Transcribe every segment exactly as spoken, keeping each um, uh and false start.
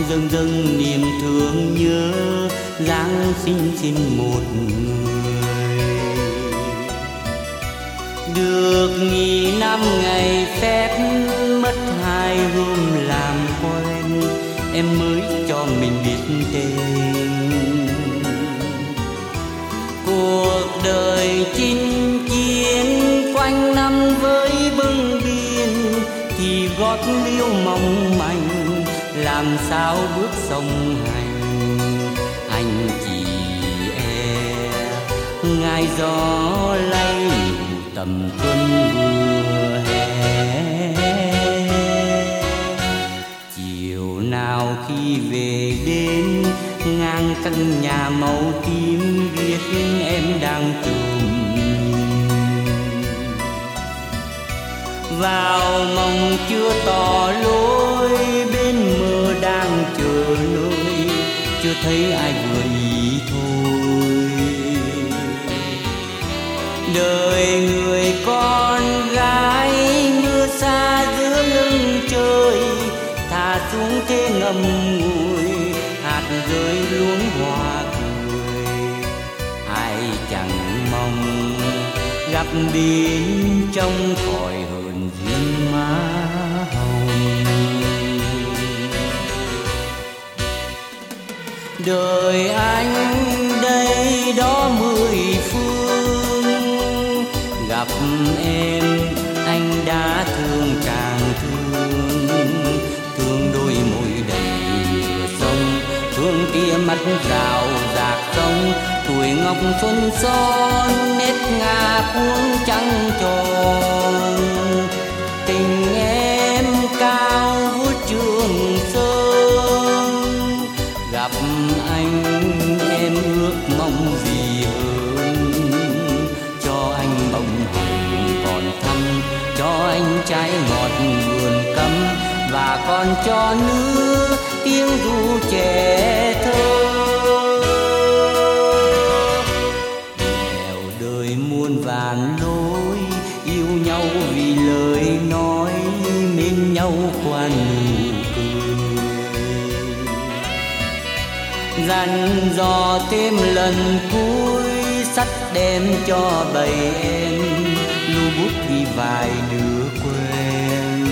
dâng dâng niềm thương nhớ Giáng sinh xin một người. Được nghỉ năm ngày phép, mất hai hôm làm quen, em mới cho mình biết tên. Cuộc đời chinh chiến quanh năm với bưng biên, thì gót liêu mong manh làm sao bước sông hành. Anh chị e ngài gió lay tầm xuân vừa hè. Chiều nào khi về đến ngang căn nhà màu tím, biết em đang chùm vào mong chưa tỏ lối, bên mơ đang chờ nơi, chưa thấy ai vừa ý thôi. Đời người con gái mưa xa giữa lưng trời, thả xuống thế ngầm ngùi, hạt rơi luống hoa cười. Ai chẳng mong gặp đến trong khỏi hơn duyên má hồng. Đời anh đây đó mười phương, gặp em anh đã thương càng thương. Thương đôi môi đầy lửa sông, thương tia mắt rào rạc sông. Tuổi ngọc xuân son nét ngà cuốn trăng tròn, tình em cao vút Trường Sơn. Gặp anh em ước mong gì hơn, cho anh bông hồng còn thắm, cho anh trái ngọt vườn cấm, và còn cho nước tiếng ru trẻ thơ. Nghèo đời muôn vàn lối, yêu nhau vì lời nói, mến nhau qua nụ cười. Dặn dò thêm lần cuối, sắt đem cho bầy em, lưu bút ghi vài đứa quen.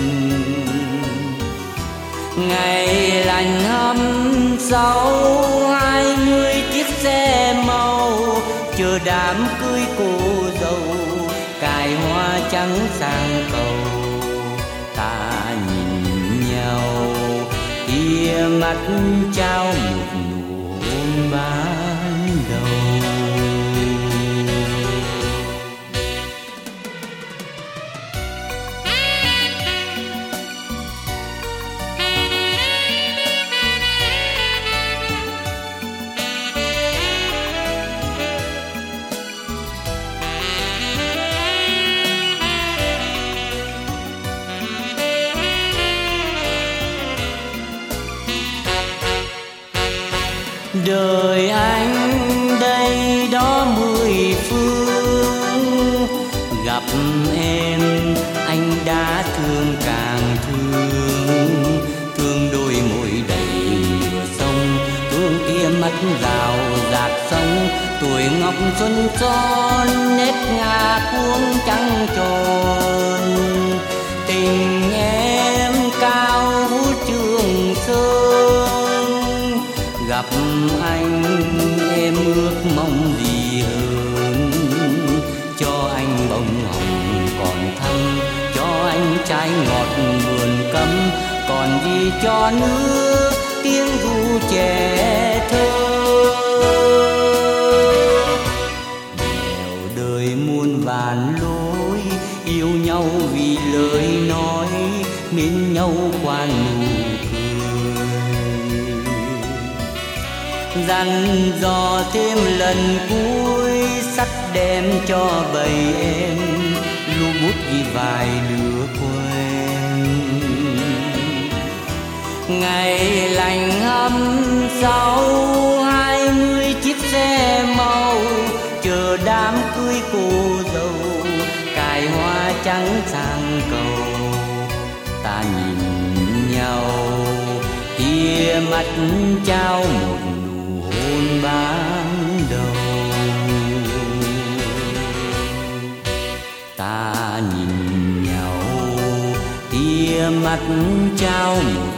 Ngày lành hâm sáu, hai mươi chiếc xe màu, chờ đám cưới cô dâu, cài hoa trắng sang cầu. Ta nhìn nhau tia mắt trao một nụ hôn ban đầu. Đời anh đây đó mười phương, gặp em anh đã thương càng thương. Thương đôi môi đầy lửa sông, thương tia mắt rào rạc sông. Tuổi ngọc xuân son nét ngà cuốn trăng tròn, tình em cao vút Trường Sơn. Gặp anh em ước mong gì hơn, cho anh bông hồng còn thắm, cho anh trái ngọt vườn cấm, còn gì cho nước tiếng ru trẻ thơ. Nghèo đời muôn vàn lối, yêu nhau vì lời nói, mến nhau qua nụ dặn dò thêm lần cuối, sắt đem cho bầy em, lưu bút ghi vài đứa quen. Ngày lành hâm sáu, hai mươi chiếc xe màu, chờ đám cưới cô dâu, cài hoa trắng sang cầu. Ta nhìn nhau tia tia mắt trao một nụ hôn ban đầu. Ta nhìn nhau, tia mắt trao một